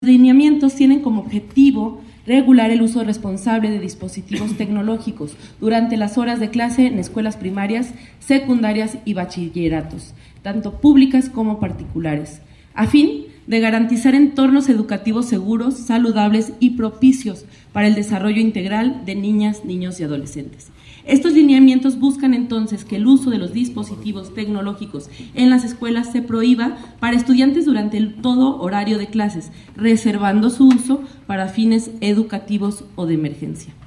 lineamientos tienen como objetivo regular el uso responsable de dispositivos tecnológicos durante las horas de clase en escuelas primarias, secundarias y bachilleratos, tanto públicas como particulares, a fin de garantizar entornos educativos seguros, saludables y propicios para el desarrollo integral de niñas, niños y adolescentes. Estos lineamientos buscan entonces que el uso de los dispositivos tecnológicos en las escuelas se prohíba para estudiantes durante todo horario de clases, reservando su uso para fines educativos o de emergencia.